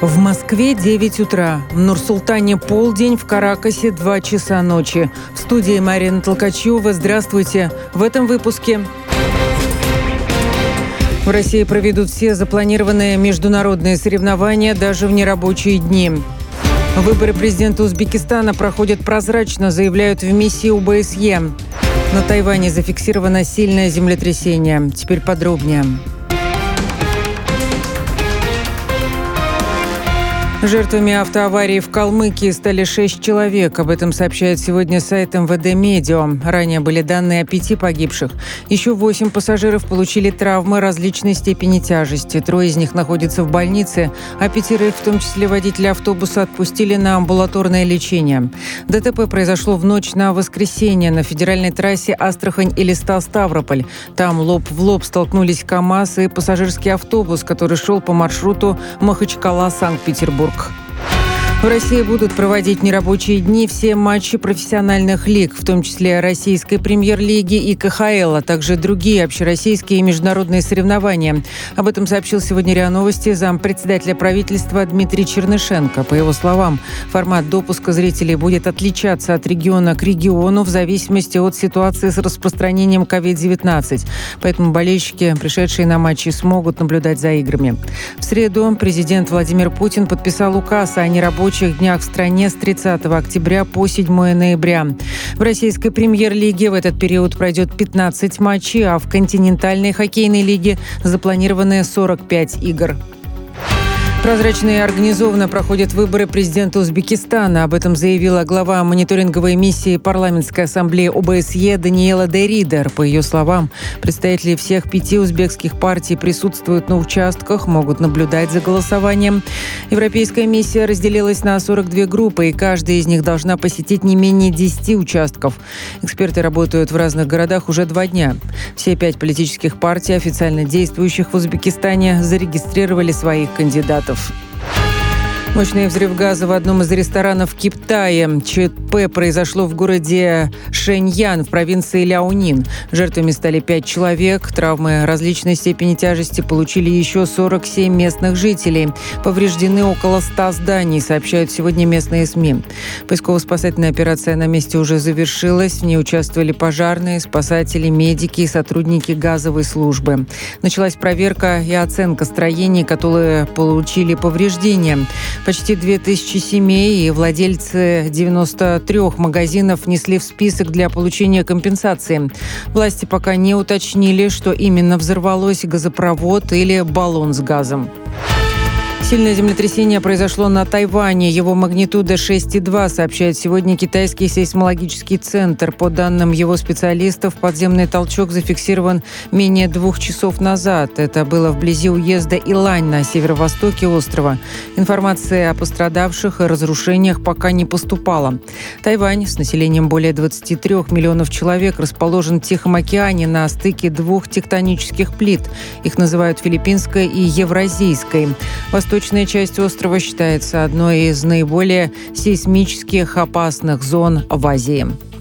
В Москве 9 утра, в Нур-Султане полдень, в Каракасе 2 часа ночи. В студии Марина Толкачева. Здравствуйте. В этом выпуске. В России проведут все запланированные международные соревнования даже в нерабочие дни. Выборы президента Узбекистана проходят прозрачно, заявляют в миссии ОБСЕ. На Тайване зафиксировано сильное землетрясение. Теперь подробнее. Жертвами автоаварии в Калмыкии стали 6 человек. Об этом сообщает сегодня сайт МВД Медиа. Ранее были данные о 5 погибших. Еще 8 пассажиров получили травмы различной степени тяжести. 3 из них находятся в больнице, а 5, в том числе водителя автобуса, отпустили на амбулаторное лечение. ДТП произошло в ночь на воскресенье на федеральной трассе Астрахань-Элиста-Ставрополь. Там лоб в лоб столкнулись КАМАЗ и пассажирский автобус, который шел по маршруту Махачкала-Санкт-Петербург. В России будут проводить в нерабочие дни все матчи профессиональных лиг, в том числе Российской премьер-лиги и КХЛ, а также другие общероссийские и международные соревнования. Об этом сообщил сегодня РИА Новости зампредседателя правительства Дмитрий Чернышенко. По его словам, формат допуска зрителей будет отличаться от региона к региону в зависимости от ситуации с распространением COVID-19. Поэтому болельщики, пришедшие на матчи, смогут наблюдать за играми. В среду президент Владимир Путин подписал указ о нерабочих днях в стране с 30 октября по 7 ноября. В российской премьер-лиге в этот период пройдет 15 матчей, а в континентальной хоккейной лиге запланированы 45 игр. Прозрачно и организованно проходят выборы президента Узбекистана. Об этом заявила глава мониторинговой миссии парламентской ассамблеи ОБСЕ Даниэла Деридер. По ее словам, представители всех 5 узбекских партий присутствуют на участках, могут наблюдать за голосованием. Европейская миссия разделилась на 42 группы, и каждая из них должна посетить не менее 10 участков. Эксперты работают в разных городах уже 2 дня. Все 5 политических партий, официально действующих в Узбекистане, зарегистрировали своих кандидатов. Мощный взрыв газа в одном из ресторанов в Китае. ЧП произошло в городе Шэньян в провинции Ляонин. Жертвами стали 5 человек. Травмы различной степени тяжести получили еще 47 местных жителей. Повреждены около 100 зданий, сообщают сегодня местные СМИ. Поисково-спасательная операция на месте уже завершилась. В ней участвовали пожарные, спасатели, медики и сотрудники газовой службы. Началась проверка и оценка строений, которые получили повреждения. Почти 2000 семей и владельцы 93 магазинов внесли в список для получения компенсации. Власти пока не уточнили, что именно взорвалось: газопровод или баллон с газом. Сильное землетрясение произошло на Тайване. Его магнитуда 6,2, сообщает сегодня китайский сейсмологический центр. По данным его специалистов, подземный толчок зафиксирован менее 2 часов назад. Это было вблизи уезда Илань на северо-востоке острова. Информация о пострадавших и разрушениях пока не поступала. Тайвань с населением более 23 миллионов человек расположен в Тихом океане на стыке 2 тектонических плит. Их называют филиппинской и евразийской. Восточная часть острова считается одной из наиболее сейсмических опасных зон в Азии.